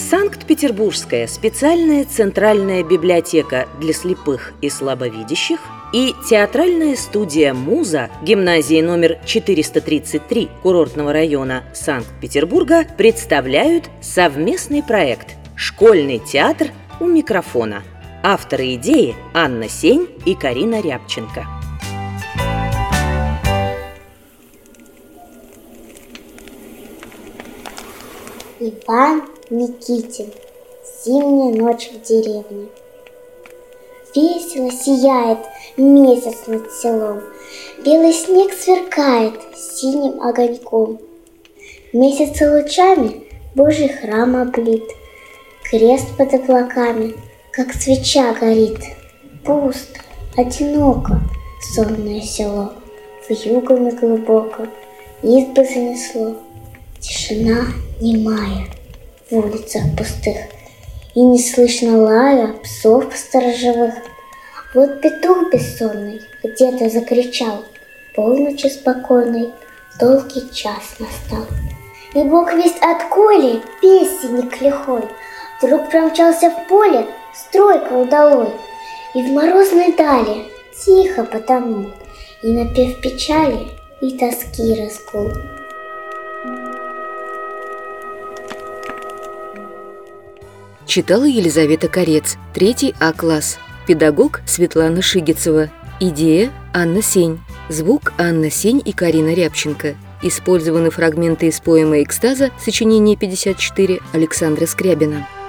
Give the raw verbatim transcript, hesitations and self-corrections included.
Санкт-Петербургская специальная центральная библиотека для слепых и слабовидящих и театральная студия «Муза» гимназии номер четыреста тридцать три курортного района Санкт-Петербурга представляют совместный проект «Школьный театр у микрофона». Авторы идеи Анна Сень и Карина Рябченко. Иван Никитин. Зимняя ночь в деревне. Весело сияет месяц над селом, белый снег сверкает синим огоньком. Месяца лучами Божий храм облит, крест под облаками, как свеча горит. Пусто, одиноко сонное село, вьюгами глубоко избы занесло. Тишина немая в улицах пустых, и не слышно лая псов сторожевых. Вот петух бессонный где-то закричал, полночи спокойной долгий час настал. И бог весть отколе песенник лихой вдруг промчался в поле стройкой удалой, и в морозной дали тихо потонул, и напев печали и тоски разгул. Читала Елизавета Корец, третий А-класс. Педагог Светлана Шигицева. Идея Анна Сень. Звук Анна Сень и Карина Рябченко. Использованы фрагменты из поэмы «Экстаза», сочинение пятьдесят четыре, Александра Скрябина.